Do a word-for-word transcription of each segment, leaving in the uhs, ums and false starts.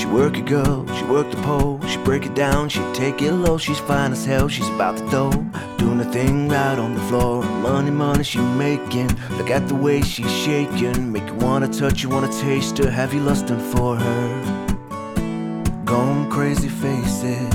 work it, girl, she work the pole. She break it down, she take it low. She's fine as hell, she's about the dough. Doing the thing right on the floor. Money, money she making. Look at the way she's shaking. Make you wanna touch, you wanna taste her. Have you lusting for her? Going crazy, face it.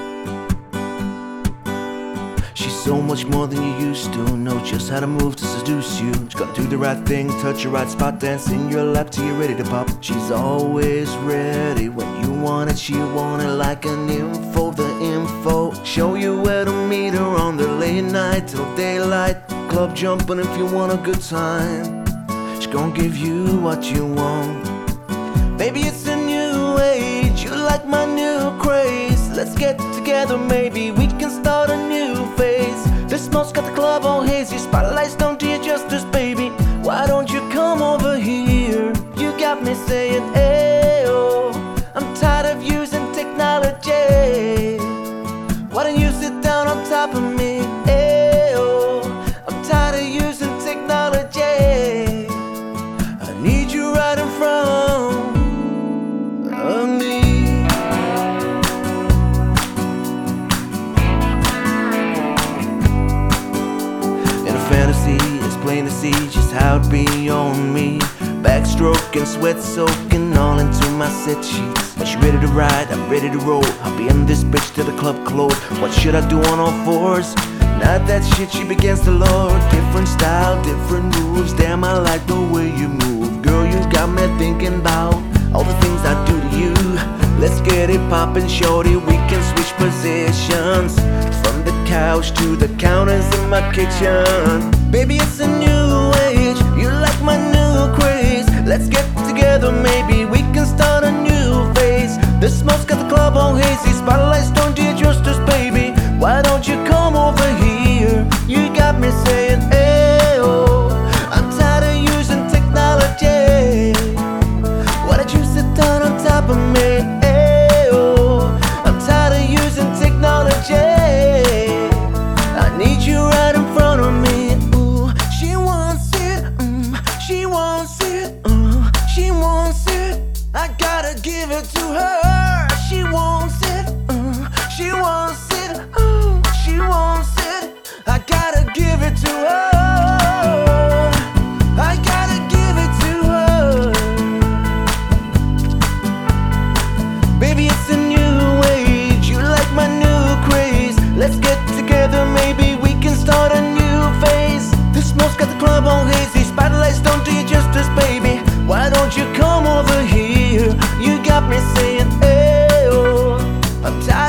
She's so much more than you used to. Know just how to move to seduce you. She's gonna do the right thing, touch your right spot, dance in your lap till you're ready to pop. She's always ready when you want it. She want it like an info, the info. Show you where to meet her on the late night till daylight. Club jumping if you want a good time. She's gonna give you what you want. Baby, it's a new age, you like my new craze. Let's get together, maybe we can start a new phase. The smoke's got the club all hazy, spotlights don't do you justice, baby. Why don't you come over here? You got me saying, ayo, I'm tired of using technology. Why don't you sit down on top of me? Ayo, I'm tired of using technology. I need you right in front of me. Fantasy, it's plain to see just how it be on me. Backstroking, sweat soaking all into my set sheets. When she ready to ride, I'm ready to roll. I'll be in this bitch till the club close. What should I do on all fours? Not that shit, she begins to lord. Different style, different moves. Damn, I like the way you move. Girl, you got me thinking about all the things I do to you. Let's get it poppin', shorty, we can switch positions. From the couch to the counters in my kitchen. Baby, it's a new age, you like my new craze. Let's get together, maybe we can start a new phase. The smoke's got the club all hazy, spotlights don't do you justice, baby. Why don't you come over here? You got me saying, ayo, I'm tired of using technology. Why don't you sit down on top of me? Ayo, I'm tired of using technology. I need you right in front of me. Ooh, she wants it, mm, she wants it, uh, she wants it. I gotta give it to her. She wants it, uh, she wants it, uh, she wants it. I gotta give it to her. I gotta give it to her. Baby, it's a new age, you like my new craze. Let's get together, maybe we can start a new phase. The smoke's got the club all hazy, spotlights don't do you justice, baby. Why don't you come over here? You got me saying, ayo, I'm tired